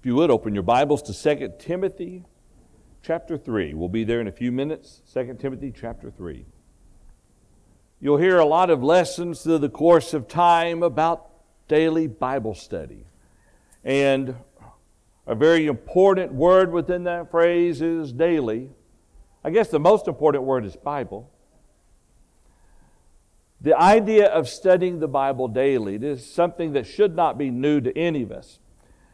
If you would, open your Bibles to 2 Timothy chapter 3. We'll be there in a few minutes. 2 Timothy chapter 3. You'll hear a lot of lessons through the course of time about daily Bible study. And a very important word within that phrase is daily. I guess the most important word is Bible. The idea of studying the Bible daily is something that should not be new to any of us.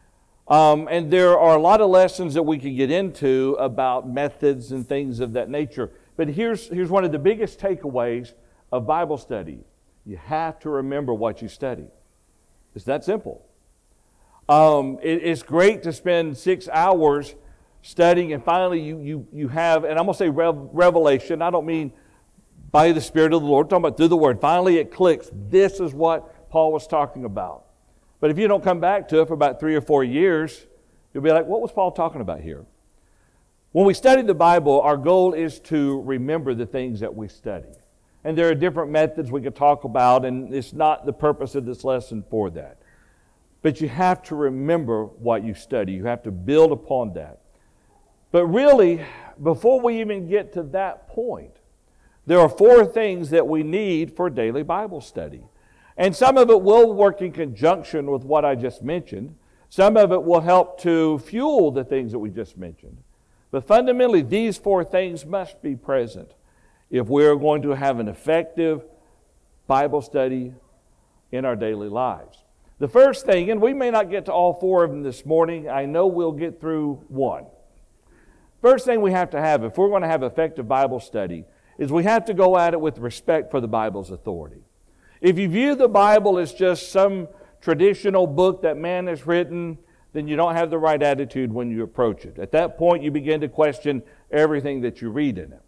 And there are a lot of lessons that we can get into about methods and things of that nature. But here's one of the biggest takeaways of Bible study. You have to remember what you study. It's that simple. It's great to spend 6 hours studying, and finally you have, and I'm going to say revelation. I don't mean by the Spirit of the Lord. I'm talking about through the Word. Finally it clicks. This is what Paul was talking about. But if you don't come back to it for about 3 or 4 years, you'll be like, what was Paul talking about here? When we study the Bible, our goal is to remember the things that we study. And there are different methods we could talk about, and it's not the purpose of this lesson for that. But you have to remember what you study. You have to build upon that. But really, before we even get to that point, there are 4 things that we need for daily Bible study. And some of it will work in conjunction with what I just mentioned. Some of it will help to fuel the things that we just mentioned. But fundamentally, these 4 things must be present if we're going to have an effective Bible study in our daily lives. The first thing, and we may not get to all 4 of them this morning. I know we'll get through one. First thing we have to have, if we're going to have effective Bible study, is we have to go at it with respect for the Bible's authority. If you view the Bible as just some traditional book that man has written, then you don't have the right attitude when you approach it. At that point, you begin to question everything that you read in it.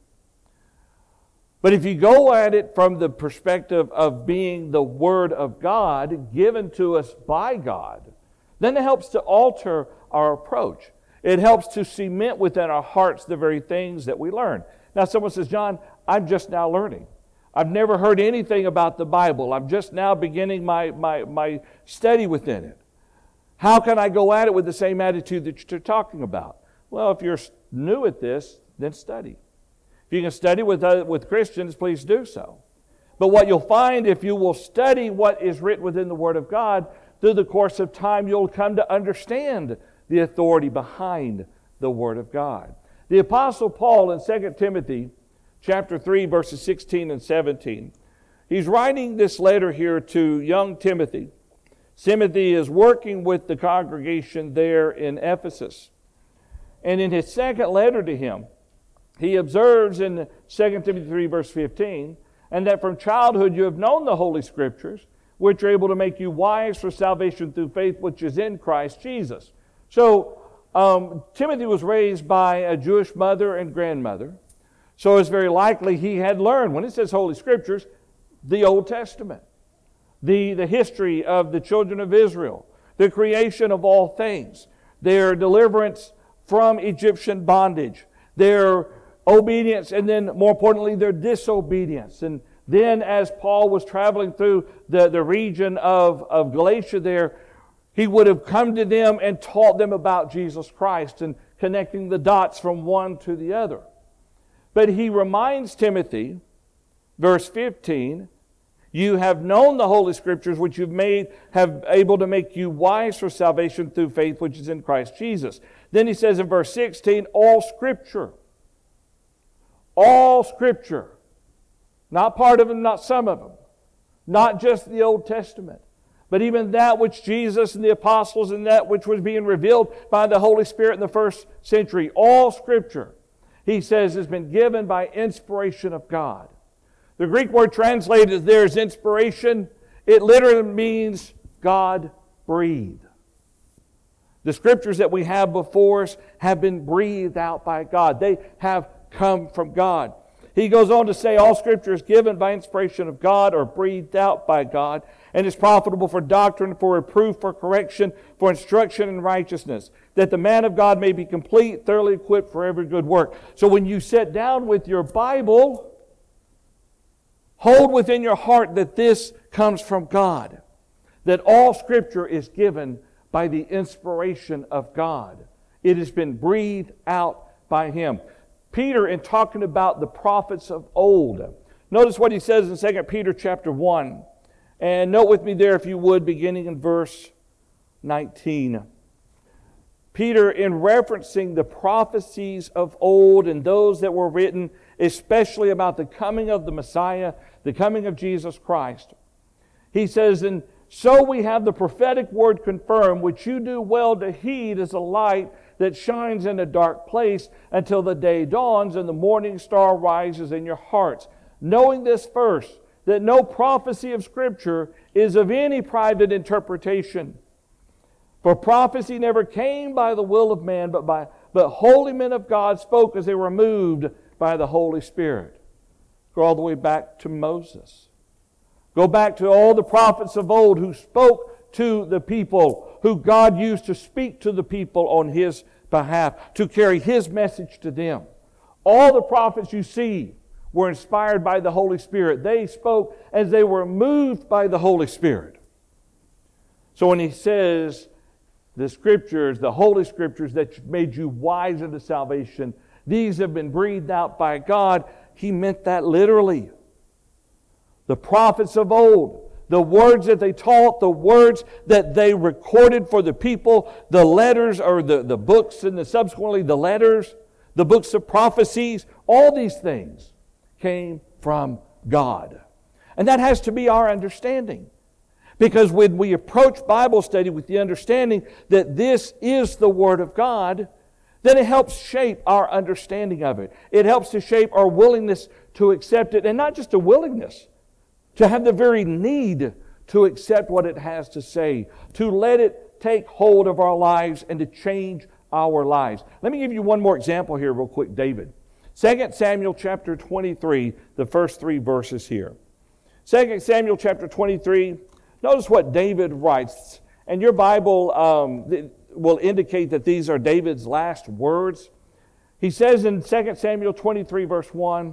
But if you go at it from the perspective of being the Word of God given to us by God, then it helps to alter our approach. It helps to cement within our hearts the very things that we learn. Now, someone says, John, I'm just now learning. I've never heard anything about the Bible. I'm just now beginning my study within it. How can I go at it with the same attitude that you're talking about? Well, if you're new at this, then study. If you can study with Christians, please do so. But what you'll find if you will study what is written within the Word of God, through the course of time, you'll come to understand the authority behind the Word of God. The Apostle Paul in 2 Timothy chapter 3, verses 16 and 17. He's writing this letter here to young Timothy. Timothy is working with the congregation there in Ephesus. And in his second letter to him, he observes in 2 Timothy 3, verse 15, and that from childhood you have known the Holy Scriptures, which are able to make you wise for salvation through faith which is in Christ Jesus. So, Timothy was raised by a Jewish mother and grandmother. So it's very likely he had learned, when it says Holy Scriptures, the Old Testament, the history of the children of Israel, the creation of all things, their deliverance from Egyptian bondage, their obedience, and then more importantly, their disobedience. And then as Paul was traveling through the region of Galatia there, he would have come to them and taught them about Jesus Christ and connecting the dots from one to the other. But he reminds Timothy, verse 15, you have known the Holy Scriptures which have able to make you wise for salvation through faith which is in Christ Jesus. Then he says in verse 16, all Scripture, not part of them, not some of them, not just the Old Testament, but even that which Jesus and the apostles and that which was being revealed by the Holy Spirit in the first century, all Scripture, he says, has been given by inspiration of God. The Greek word translated there as inspiration, it literally means God breathed. The Scriptures that we have before us have been breathed out by God. They have come from God. He goes on to say, all Scripture is given by inspiration of God or breathed out by God, and is profitable for doctrine, for reproof, for correction, for instruction in righteousness, that the man of God may be complete, thoroughly equipped for every good work. So when you sit down with your Bible, hold within your heart that this comes from God, that all Scripture is given by the inspiration of God. It has been breathed out by Him. Peter, in talking about the prophets of old, notice what he says in 2 Peter chapter 1. And note with me there, if you would, beginning in verse 19. Peter, in referencing the prophecies of old and those that were written, especially about the coming of the Messiah, the coming of Jesus Christ, he says, "And so we have the prophetic word confirmed, which you do well to heed as a light that shines in a dark place until the day dawns and the morning star rises in your hearts. Knowing this first, that no prophecy of Scripture is of any private interpretation. For prophecy never came by the will of man, but holy men of God spoke as they were moved by the Holy Spirit." Go all the way back to Moses. Go back to all the prophets of old who spoke to the people, who God used to speak to the people on His behalf, to carry His message to them. All the prophets you see were inspired by the Holy Spirit. They spoke as they were moved by the Holy Spirit. So when he says the Scriptures, the Holy Scriptures that made you wise unto salvation, these have been breathed out by God, he meant that literally. The prophets of old, the words that they taught, the words that they recorded for the people, the letters or the books and subsequently the letters, the books of prophecies, all these things came from God. And that has to be our understanding. Because when we approach Bible study with the understanding that this is the Word of God, then it helps shape our understanding of it. It helps to shape our willingness to accept it, and not just a willingness, to have the very need to accept what it has to say, to let it take hold of our lives and to change our lives. Let me give you one more example here real quick, David. 2 Samuel chapter 23, the first 3 verses here. 2 Samuel chapter 23, notice what David writes. And your Bible will indicate that these are David's last words. He says in 2 Samuel 23, verse 1,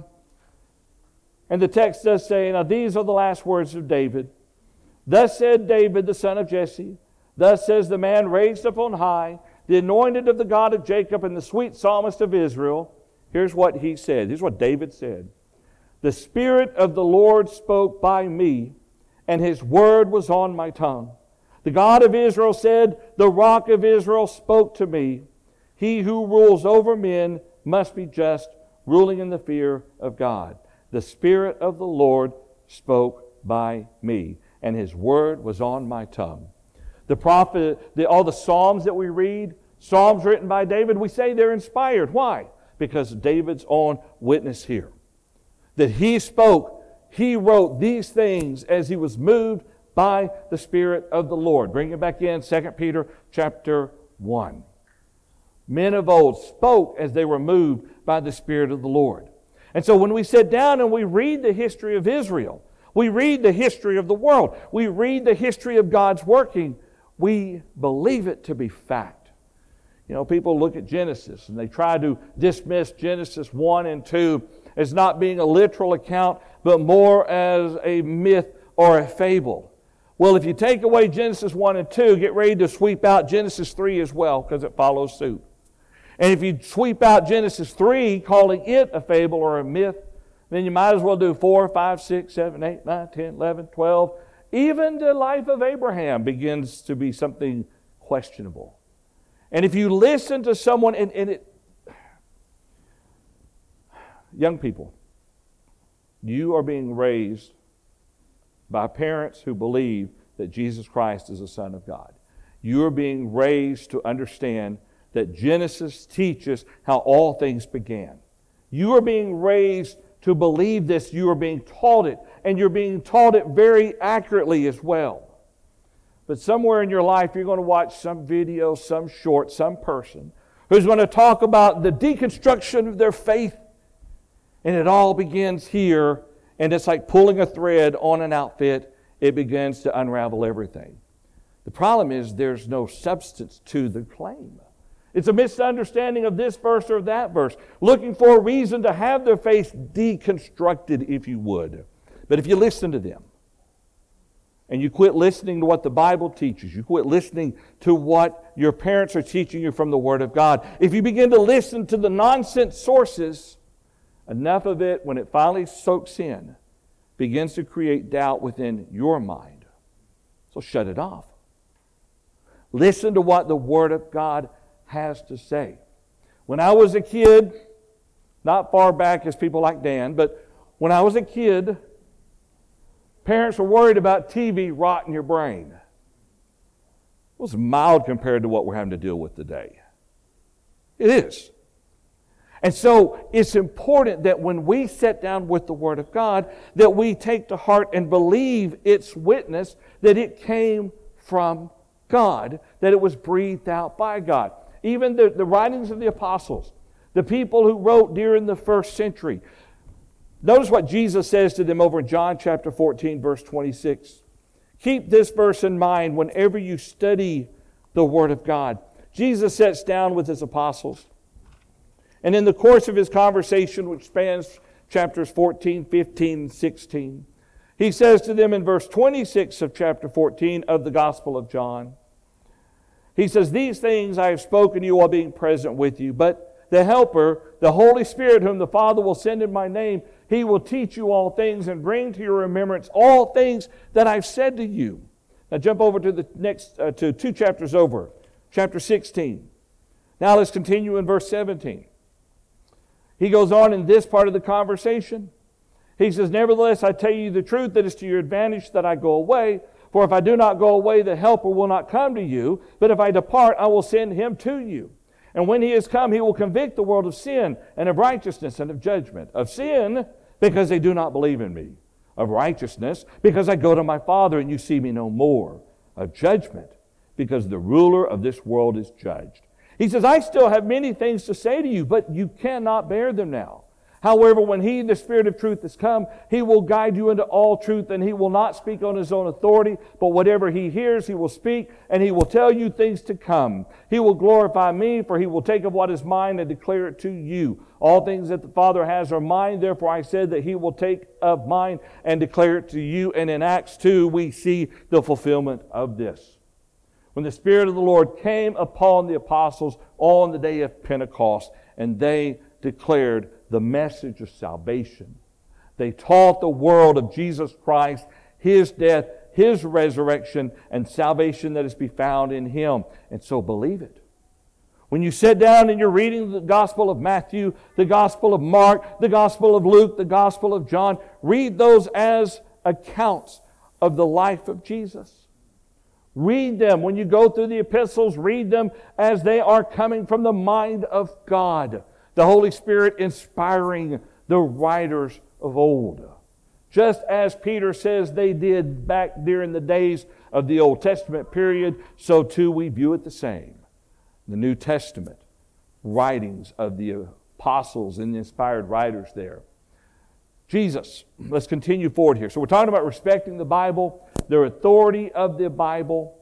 and the text does say, "Now these are the last words of David. Thus said David, the son of Jesse, thus says the man raised up on high, the anointed of the God of Jacob and the sweet psalmist of Israel." Here's what he said. Here's what David said. "The Spirit of the Lord spoke by me, and His word was on my tongue. The God of Israel said, the Rock of Israel spoke to me. He who rules over men must be just, ruling in the fear of God. The Spirit of the Lord spoke by me, and His word was on my tongue." The prophet, all the Psalms that we read, Psalms written by David, we say they're inspired. Why? Because David's on witness here. That he spoke, he wrote these things as he was moved by the Spirit of the Lord. Bring it back in, 2 Peter chapter 1. Men of old spoke as they were moved by the Spirit of the Lord. And so when we sit down and we read the history of Israel, we read the history of the world, we read the history of God's working, we believe it to be fact. You know, people look at Genesis and they try to dismiss Genesis 1 and 2 as not being a literal account, but more as a myth or a fable. Well, if you take away Genesis 1 and 2, get ready to sweep out Genesis 3 as well, because it follows suit. And if you sweep out Genesis 3, calling it a fable or a myth, then you might as well do 4, 5, 6, 7, 8, 9, 10, 11, 12. Even the life of Abraham begins to be something questionable. And if you listen to someone, young people, you are being raised by parents who believe that Jesus Christ is the Son of God. You are being raised to understand that Genesis teaches how all things began. You are being raised to believe this. You are being taught it, and you're being taught it very accurately as well. But somewhere in your life, you're going to watch some video, some short, some person who's going to talk about the deconstruction of their faith. And it all begins here, and it's like pulling a thread on an outfit. It begins to unravel everything. The problem is there's no substance to the claim. It's a misunderstanding of this verse or that verse, looking for a reason to have their faith deconstructed, if you would. But if you listen to them, and you quit listening to what the Bible teaches, you quit listening to what your parents are teaching you from the Word of God, if you begin to listen to the nonsense sources, enough of it, when it finally soaks in, begins to create doubt within your mind. So shut it off. Listen to what the Word of God has to say. When I was a kid, not far back as people like Dan, but when I was a kid, parents were worried about TV rotting your brain. It was mild compared to what we're having to deal with today. It is. And so it's important that when we sit down with the Word of God, that we take to heart and believe its witness that it came from God, that it was breathed out by God. Even the writings of the apostles, the people who wrote during the first century. Notice what Jesus says to them over in John chapter 14, verse 26. Keep this verse in mind whenever you study the Word of God. Jesus sits down with His apostles. And in the course of His conversation, which spans chapters 14, 15, and 16, He says to them in verse 26 of chapter 14 of the Gospel of John, He says, "These things I have spoken to you while being present with you, but the Helper, the Holy Spirit, whom the Father will send in my name, He will teach you all things and bring to your remembrance all things that I've said to you." Now jump over to the next, to 2 chapters over, chapter 16. Now let's continue in verse 17. He goes on in this part of the conversation. He says, "Nevertheless, I tell you the truth, that it's to your advantage that I go away. For if I do not go away, the Helper will not come to you. But if I depart, I will send Him to you. And when He is come, He will convict the world of sin and of righteousness and of judgment. Of sin, because they do not believe in me. Of righteousness, because I go to my Father and you see me no more. Of judgment, because the ruler of this world is judged." He says, "I still have many things to say to you, but you cannot bear them now. However, when He, the Spirit of truth, is come, He will guide you into all truth, and He will not speak on His own authority, but whatever He hears, He will speak, and He will tell you things to come. He will glorify me, for He will take of what is mine and declare it to you. All things that the Father has are mine, therefore I said that He will take of mine and declare it to you." And in Acts 2, we see the fulfillment of this. When the Spirit of the Lord came upon the apostles on the day of Pentecost, and they declared the message of salvation. They taught the world of Jesus Christ, His death, His resurrection, and salvation that is to be found in Him. And so believe it. When you sit down and you're reading the Gospel of Matthew, the Gospel of Mark, the Gospel of Luke, the Gospel of John, read those as accounts of the life of Jesus. Read them. When you go through the epistles, read them as they are coming from the mind of God. The Holy Spirit inspiring the writers of old. Just as Peter says they did back during the days of the Old Testament period, so too we view it the same. The New Testament writings of the apostles and the inspired writers there. Jesus, let's continue forward here. So we're talking about respecting the Bible, the authority of the Bible.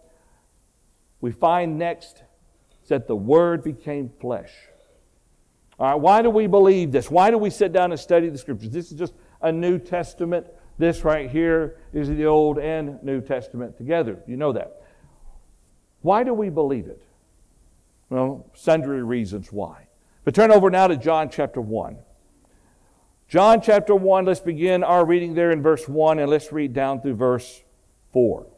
We find next that the Word became flesh. All right, why do we believe this? Why do we sit down and study the Scriptures? This is just a New Testament. This right here is the Old and New Testament together. You know that. Why do we believe it? Well, sundry reasons why. But turn over now to John chapter 1. John chapter 1, let's begin our reading there in verse 1, and let's read down through verse 4.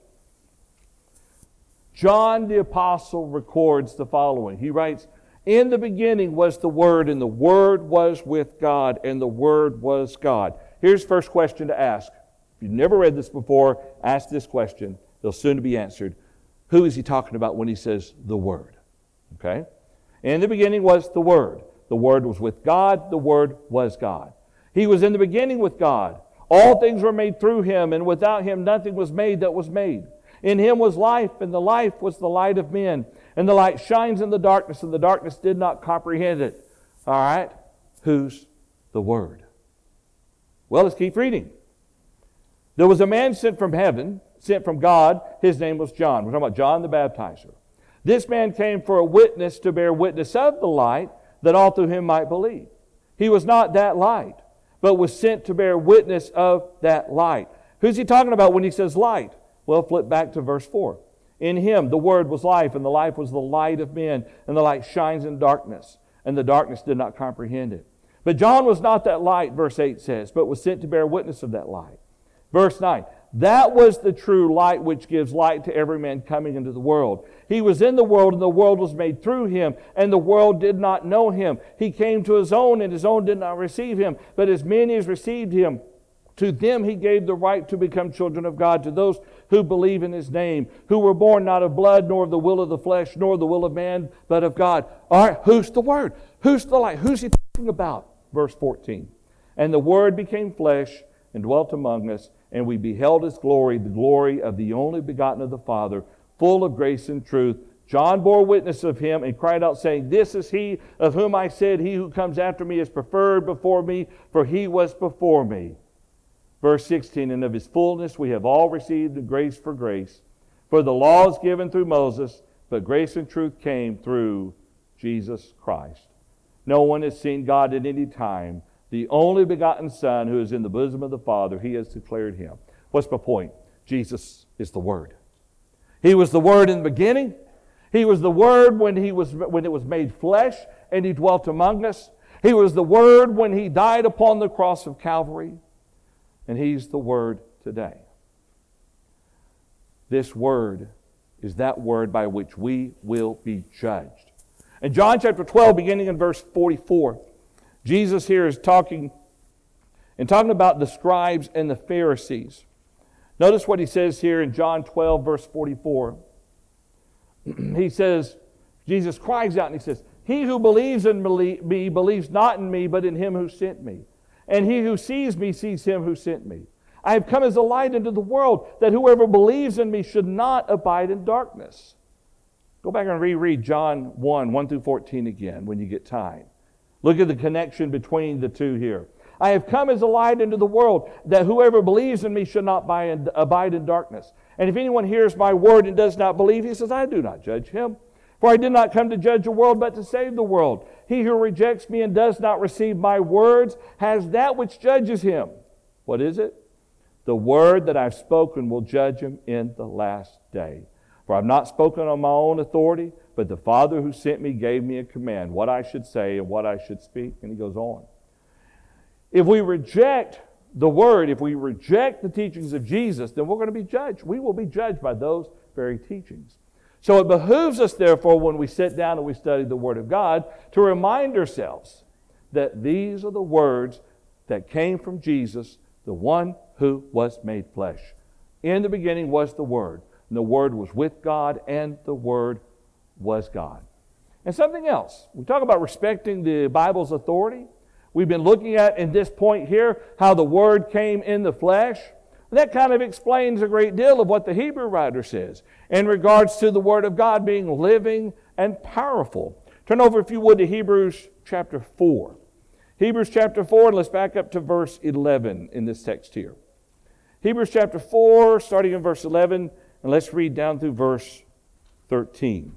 John the Apostle records the following. He writes, "In the beginning was the Word, and the Word was with God, and the Word was God." Here's the first question to ask. If you've never read this before, ask this question. It'll soon be answered. Who is he talking about when he says the Word? Okay? In the beginning was the Word. The Word was with God. The Word was God. He was in the beginning with God. All things were made through Him, and without Him nothing was made that was made. In Him was life, and the life was the light of men. And the light shines in the darkness, and the darkness did not comprehend it. All right? Who's the Word? Well, let's keep reading. There was a man sent from heaven, sent from God. His name was John. We're talking about John the Baptizer. This man came for a witness to bear witness of the light, that all through him might believe. He was not that light, but was sent to bear witness of that light. Who's he talking about when he says light? Well, flip back to verse 4. In Him the Word was life, and the life was the light of men, and the light shines in darkness, and the darkness did not comprehend it. But John was not that light, verse 8 says, but was sent to bear witness of that light. Verse 9, that was the true light which gives light to every man coming into the world. He was in the world, and the world was made through Him, and the world did not know Him. He came to His own, and His own did not receive Him. But as many as received Him, to them He gave the right to become children of God, to those who believe in His name, who were born not of blood, nor of the will of the flesh, nor the will of man, but of God. All right, who's the Word? Who's the light? Who's He talking about? Verse 14. And the Word became flesh and dwelt among us, and we beheld His glory, the glory of the only begotten of the Father, full of grace and truth. John bore witness of Him and cried out, saying, This is He of whom I said, He who comes after me is preferred before me, for He was before me. Verse 16, and of His fullness we have all received the grace for grace. For the law is given through Moses, but grace and truth came through Jesus Christ. No one has seen God at any time. The only begotten Son who is in the bosom of the Father, He has declared Him. What's my point? Jesus is the Word. He was the Word in the beginning. He was the Word when it was made flesh and He dwelt among us. He was the Word when He died upon the cross of Calvary. And He's the Word today. This Word is that Word by which we will be judged. In John chapter 12, beginning in verse 44, Jesus here is talking about the scribes and the Pharisees. Notice what He says here in John 12, verse 44. He says, Jesus cries out and He says, He who believes in me believes not in me, but in Him who sent me. And he who sees me sees Him who sent me. I have come as a light into the world, that whoever believes in me should not abide in darkness. Go back and reread John 1 through 14 again when you get time. Look at the connection between the two here. I have come as a light into the world, that whoever believes in me should not abide in darkness. And if anyone hears my word and does not believe, he says, I do not judge him. For I did not come to judge the world, but to save the world. He who rejects me and does not receive my words has that which judges him. What is it? The word that I've spoken will judge him in the last day. For I've not spoken on my own authority, but the Father who sent me gave me a command, what I should say and what I should speak. And he goes on. If we reject the word, if we reject the teachings of Jesus, then we're going to be judged. We will be judged by those very teachings. So it behooves us, therefore, when we sit down and we study the Word of God, to remind ourselves that these are the words that came from Jesus, the one who was made flesh. In the beginning was the Word, and the Word was with God, and the Word was God. And something else. We talk about respecting the Bible's authority. We've been looking at, in this point here, how the Word came in the flesh. That kind of explains a great deal of what the Hebrew writer says in regards to the Word of God being living and powerful. Turn over, if you would, to Hebrews chapter 4. Hebrews chapter 4, and let's back up to verse 11 in this text here. Hebrews chapter 4, starting in verse 11, and let's read down through verse 13.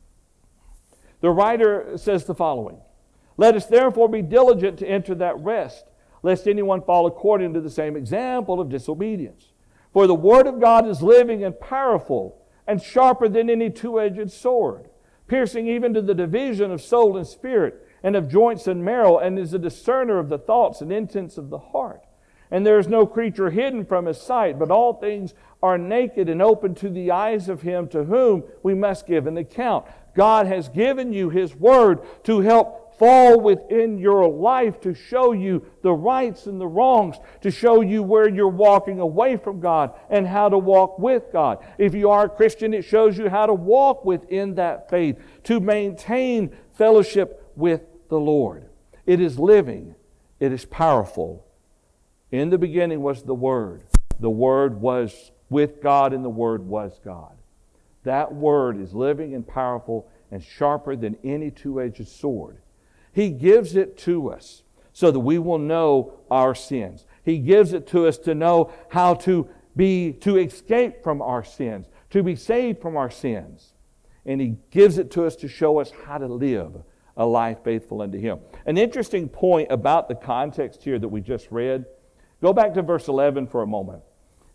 The writer says the following, Let us therefore be diligent to enter that rest, lest anyone fall according to the same example of disobedience. For the Word of God is living and powerful, and sharper than any two-edged sword, piercing even to the division of soul and spirit, and of joints and marrow, and is a discerner of the thoughts and intents of the heart. And there is no creature hidden from His sight, but all things are naked and open to the eyes of Him to whom we must give an account. God has given you His Word to help fall within your life, to show you the rights and the wrongs, to show you where you're walking away from God and how to walk with God. If you are a Christian, it shows you how to walk within that faith, to maintain fellowship with the Lord. It is living. It is powerful. In the beginning was the Word. The Word was with God, and the Word was God. That Word is living and powerful and sharper than any two-edged sword. He gives it to us so that we will know our sins. He gives it to us to know how to escape from our sins, to be saved from our sins. And He gives it to us to show us how to live a life faithful unto Him. An interesting point about the context here that we just read, go back to verse 11 for a moment.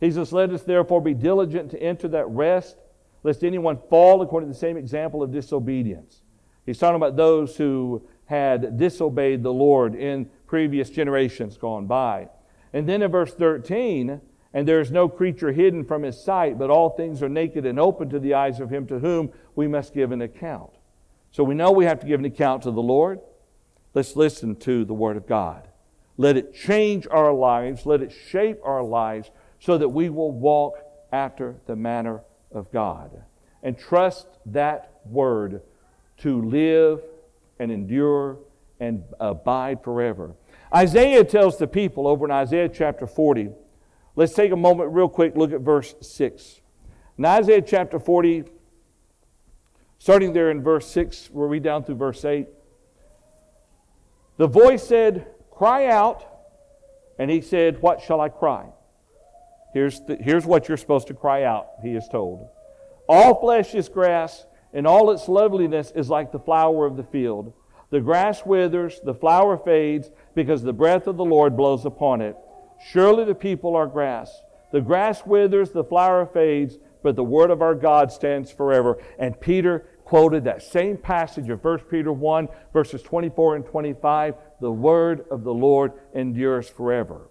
He says, let us therefore be diligent to enter that rest, lest anyone fall according to the same example of disobedience. He's talking about those who had disobeyed the Lord in previous generations gone by. And then in verse 13, and there is no creature hidden from his sight, but all things are naked and open to the eyes of him to whom we must give an account. So we know we have to give an account to the Lord. Let's listen to the Word of God. Let it change our lives. Let it shape our lives so that we will walk after the manner of God. And trust that Word to live and endure and abide forever. Isaiah tells the people over in Isaiah chapter 40, let's take a moment real quick, look at verse 6. In Isaiah chapter 40, starting there in verse 6, we'll read down through verse 8. The voice said, cry out. And he said, what shall I cry? Here's what you're supposed to cry out, he is told. All flesh is grass, and all its loveliness is like the flower of the field. The grass withers, the flower fades, because the breath of the Lord blows upon it. Surely the people are grass. The grass withers, the flower fades, but the word of our God stands forever. And Peter quoted that same passage of 1 Peter 1, verses 24 and 25. The word of the Lord endures forever.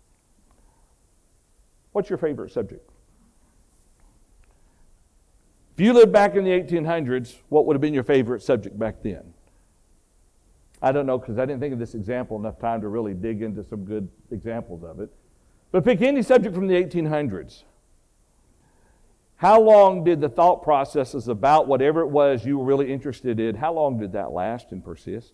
What's your favorite subject? If you lived back in the 1800s, what would have been your favorite subject back then? I don't know, because I didn't think of this example enough time to really dig into some good examples of it. But pick any subject from the 1800s. How long did the thought processes about whatever it was you were really interested in, how long did that last and persist?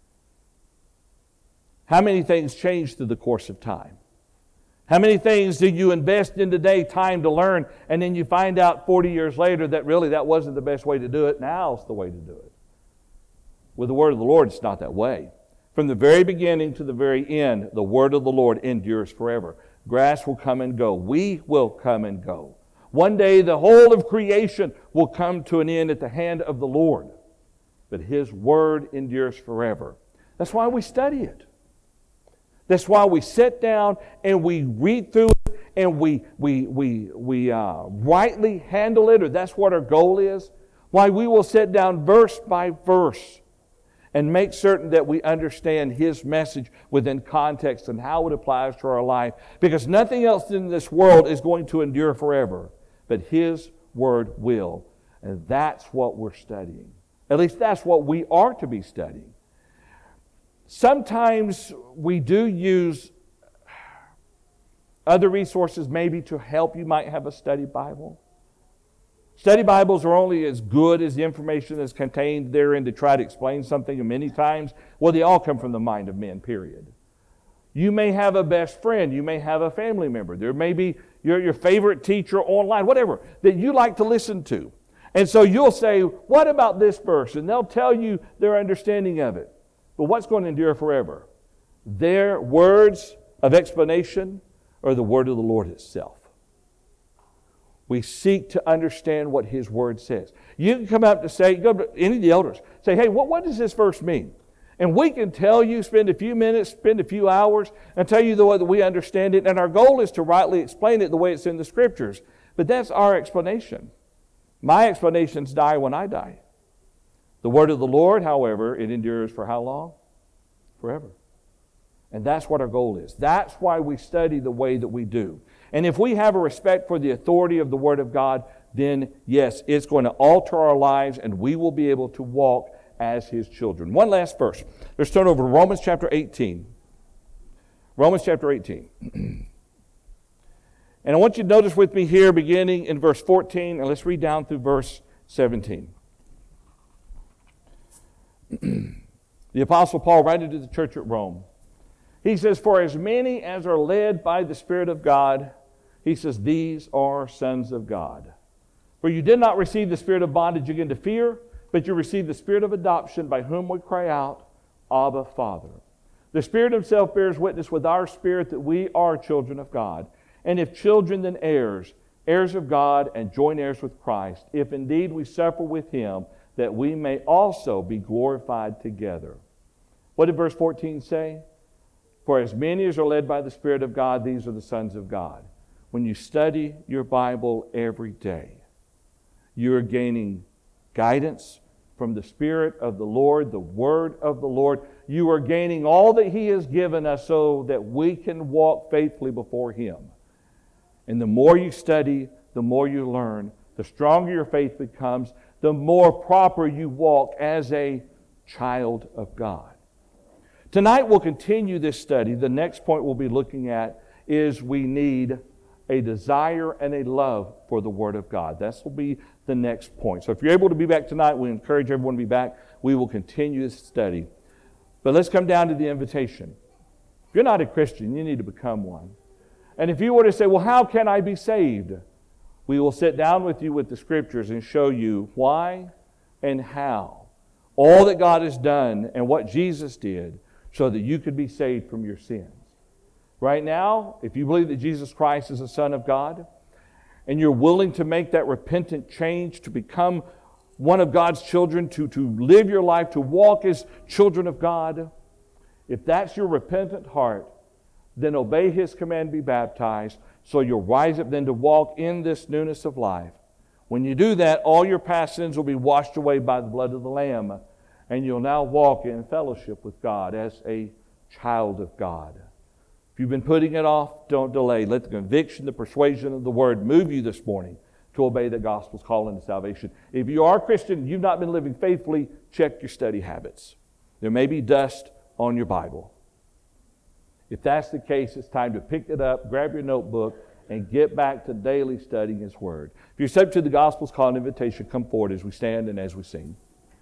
How many things changed through the course of time? How many things do you invest in today, time to learn, and then you find out 40 years later that really that wasn't the best way to do it, now's the way to do it? With the word of the Lord, it's not that way. From the very beginning to the very end, the word of the Lord endures forever. Grass will come and go. We will come and go. One day the whole of creation will come to an end at the hand of the Lord. But His word endures forever. That's why we study it. That's why we sit down and we read through it and we rightly handle it, or that's what our goal is. Why we will sit down verse by verse and make certain that we understand His message within context and how it applies to our life. Because nothing else in this world is going to endure forever, but His word will. And that's what we're studying. At least that's what we are to be studying. Sometimes we do use other resources maybe to help. You might have a study Bible. Study Bibles are only as good as the information that's contained therein to try to explain something, and many times, well, they all come from the mind of men, period. You may have a best friend. You may have a family member. There may be your favorite teacher online, whatever, that you like to listen to. And so you'll say, what about this verse? And they'll tell you their understanding of it. But what's going to endure forever? Their words of explanation or the word of the Lord itself. We seek to understand what His word says. You can come up to say, go to any of the elders, say, hey, what does this verse mean? And we can tell you, spend a few minutes, spend a few hours, and tell you the way that we understand it. And our goal is to rightly explain it the way it's in the Scriptures. But that's our explanation. My explanations die when I die. The word of the Lord, however, it endures for how long? Forever. And that's what our goal is. That's why we study the way that we do. And if we have a respect for the authority of the Word of God, then yes, it's going to alter our lives and we will be able to walk as His children. One last verse. Let's turn over to Romans chapter 18. Romans chapter 18. And I want you to notice with me here, beginning in verse 14, and let's read down through verse 17. The Apostle Paul, writing to the church at Rome, he says, for as many as are led by the Spirit of God, he says, these are sons of God. For you did not receive the spirit of bondage again to fear, but you received the Spirit of adoption, by whom we cry out, Abba, Father. The Spirit Himself bears witness with our spirit that we are children of God. And if children, then heirs, heirs of God and joint heirs with Christ, if indeed we suffer with Him, that we may also be glorified together. What did verse 14 say? For as many as are led by the Spirit of God, these are the sons of God. when you study your Bible every day, you are gaining guidance from the Spirit of the Lord, the Word of the Lord. You are gaining all that He has given us so that we can walk faithfully before Him. And the more you study, the more you learn, the stronger your faith becomes, the more proper you walk as a child of God. Tonight we'll continue this study. The next point we'll be looking at is we need a desire and a love for the Word of God. This will be the next point. So if you're able to be back tonight, we encourage everyone to be back. We will continue this study. But let's come down to the invitation. If you're not a Christian, you need to become one. And if you were to say, well, how can I be saved? We will sit down with you with the Scriptures and show you why and how. All that God has done and what Jesus did so that you could be saved from your sins. Right now, if you believe that Jesus Christ is the Son of God, and you're willing to make that repentant change to become one of God's children, to live your life, to walk as children of God, if that's your repentant heart, then obey His command, be baptized, so you'll rise up then to walk in this newness of life. When you do that, all your past sins will be washed away by the blood of the Lamb, and you'll now walk in fellowship with God as a child of God. If you've been putting it off, don't delay. Let the conviction, the persuasion of the Word move you this morning to obey the gospel's call into salvation. If you are a Christian and you've not been living faithfully, check your study habits. There may be dust on your Bible. If that's the case, it's time to pick it up, grab your notebook, and get back to daily studying His Word. If you're subject to the gospel's call and invitation, come forward as we stand and as we sing.